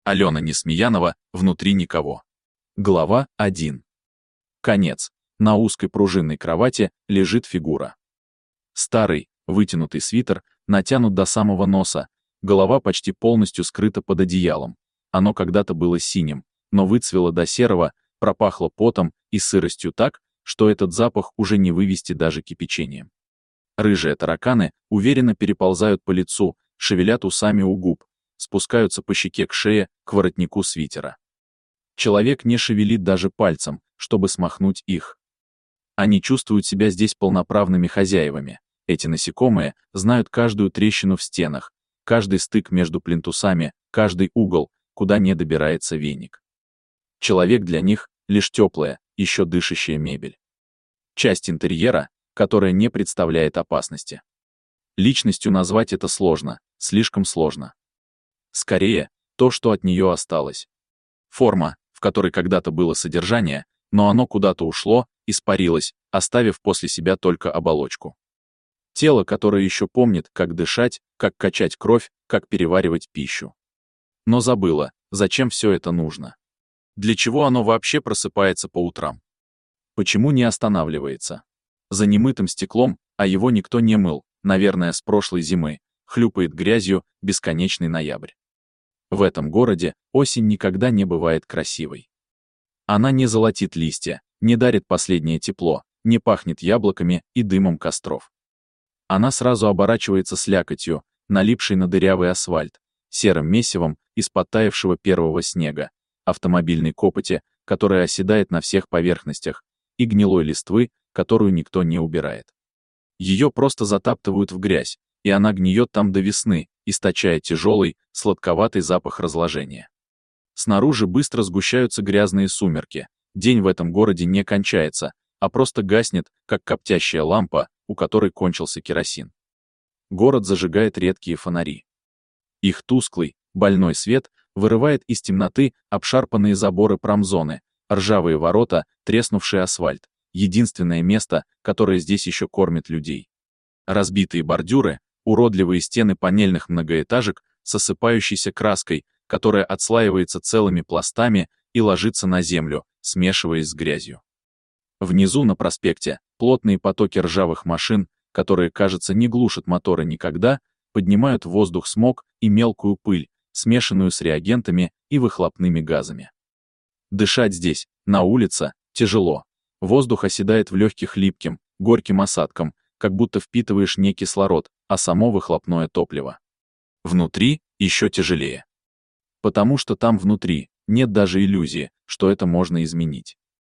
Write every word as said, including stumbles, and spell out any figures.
Алена Несмеянова, внутри никого. Глава один. Конец. На узкой пружинной кровати лежит фигура. Старый, вытянутый свитер натянут до самого носа, голова почти полностью скрыта под одеялом. Оно когда-то было синим, но выцвело до серого, пропахло потом и сыростью так, что этот запах уже не вывести даже кипячением. Рыжие тараканы уверенно переползают по лицу, шевелят усами у губ, спускаются по щеке к шее, к воротнику свитера. Человек не шевелит даже пальцем, чтобы смахнуть их. Они чувствуют себя здесь полноправными хозяевами. Эти насекомые знают каждую трещину в стенах, каждый стык между плинтусами, каждый угол, куда не добирается веник. Человек для них — лишь теплая, еще дышащая мебель. Часть интерьера, которая не представляет опасности. Личностью назвать это сложно, слишком сложно. Скорее, то, что от нее осталось. Форма, в которой когда-то было содержание, но оно куда-то ушло, испарилось, оставив после себя только оболочку. Тело, которое еще помнит, как дышать, как качать кровь, как переваривать пищу. Но забыло, зачем все это нужно. Для чего оно вообще просыпается по утрам? Почему не останавливается? За немытым стеклом, а его никто не мыл, наверное, с прошлой зимы, хлюпает грязью бесконечный ноябрь. В этом городе осень никогда не бывает красивой. Она не золотит листья, не дарит последнее тепло, не пахнет яблоками и дымом костров. Она сразу оборачивается слякотью, налипшей на дырявый асфальт, серым месивом из подтаявшего первого снега, автомобильной копоти, которая оседает на всех поверхностях, и гнилой листвы, которую никто не убирает. Ее просто затаптывают в грязь, и она гниет там до весны, источая тяжелый, сладковатый запах разложения. Снаружи быстро сгущаются грязные сумерки, день в этом городе не кончается, а просто гаснет, как коптящая лампа, у которой кончился керосин. Город зажигает редкие фонари. Их тусклый, больной свет вырывает из темноты обшарпанные заборы промзоны, ржавые ворота, треснувший асфальт, единственное место, которое здесь еще кормит людей. Разбитые бордюры, уродливые стены панельных многоэтажек с осыпающейся краской, которая отслаивается целыми пластами и ложится на землю, смешиваясь с грязью. Внизу на проспекте плотные потоки ржавых машин, которые, кажется, не глушат моторы никогда, поднимают в воздух смог и мелкую пыль, смешанную с реагентами и выхлопными газами. Дышать здесь, на улице, тяжело. Воздух оседает в легких липким, горьким осадком, как будто впитываешь не кислород, а само выхлопное топливо. Внутри еще тяжелее. Потому что там внутри нет даже иллюзии, что это можно изменить.